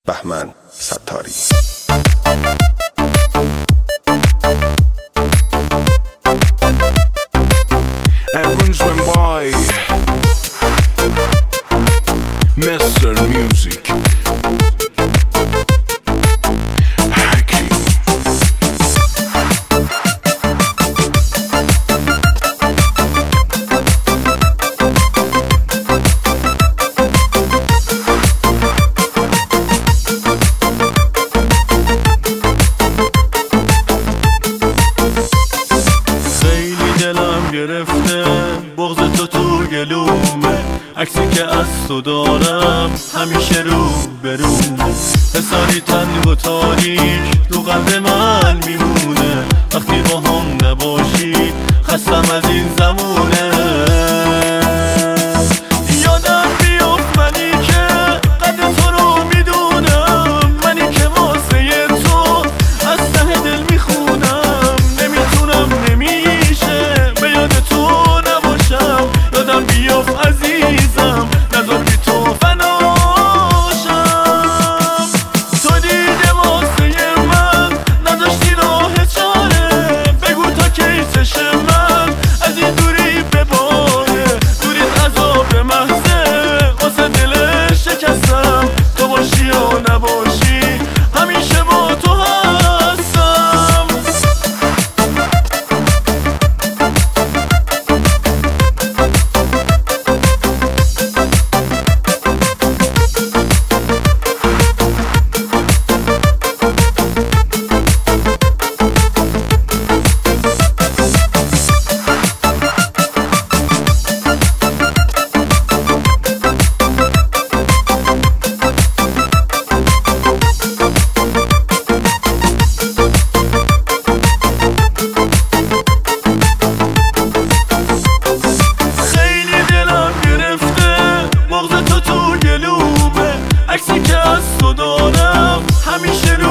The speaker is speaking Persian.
بهمن ستاری. Arrangement by Mr. Music. گرفته بغض تو گلومه، عکسی که از تو دارم همیشه رو برونه، حساری تنگ و تاریک رو قلب من میمونه، وقتی با هم نباشی خستم از این زمونه. یادم بیفت منی که قدر تو رو میدونم، منی که واسه تو از ته دل میخونم، نمیتونم نمیشه به یاد تو نباشم، یادم بیفت عزیزم نذار بی تو فناشم. تو دیگه واسه من نداشتی راه چاره، بگو تا کی چشم من از این دوری بباره، دوری عذاب محضه واسه دل شکستم، تو باشی یا نباشی همیشه با تو هستم. عکسی که از تو دارم همیشه رو